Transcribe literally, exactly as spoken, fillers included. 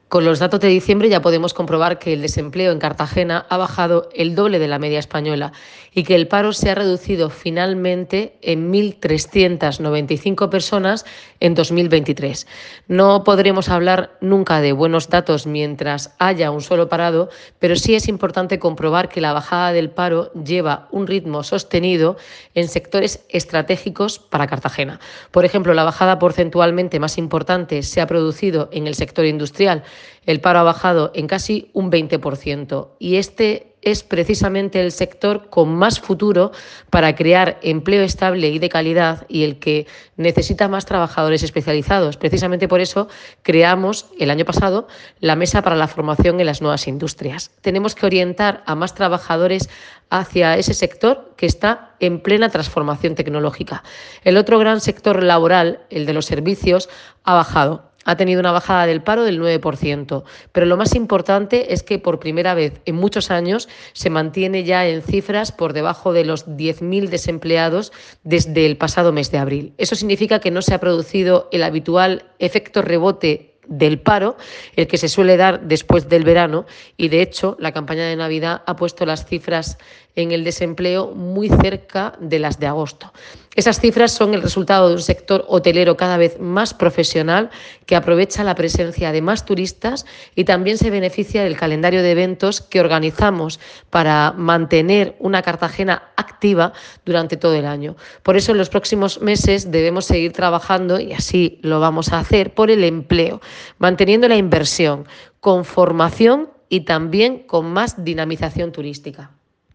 Con los datos de diciembre ya podemos comprobar que el desempleo en Cartagena ha bajado el doble de la media española y que el paro se ha reducido finalmente en mil trescientas noventa y cinco personas en dos mil veintitrés. No podremos hablar nunca de buenos datos mientras haya un solo parado, pero sí es importante comprobar que la bajada del paro lleva un ritmo sostenido en sectores estratégicos para Cartagena. Por ejemplo, la bajada porcentualmente más importante se ha producido en el sector industrial. El paro ha bajado en casi un veinte por ciento y este es precisamente el sector con más futuro para crear empleo estable y de calidad y el que necesita más trabajadores especializados. Precisamente por eso creamos el año pasado la Mesa para la Formación en las Nuevas Industrias. Tenemos que orientar a más trabajadores hacia ese sector que está en plena transformación tecnológica. El otro gran sector laboral, el de los servicios, ha bajado. Ha tenido una bajada del paro del nueve por ciento, pero lo más importante es que por primera vez en muchos años se mantiene ya en cifras por debajo de los diez mil desempleados desde el pasado mes de abril. Eso significa que no se ha producido el habitual efecto rebote del paro, el que se suele dar después del verano, y de hecho la campaña de Navidad ha puesto las cifras en el desempleo muy cerca de las de agosto. Esas cifras son el resultado de un sector hotelero cada vez más profesional que aprovecha la presencia de más turistas y también se beneficia del calendario de eventos que organizamos para mantener una Cartagena activa durante todo el año. Por eso en los próximos meses debemos seguir trabajando, y así lo vamos a hacer, por el empleo, manteniendo la inversión, con formación y también con más dinamización turística.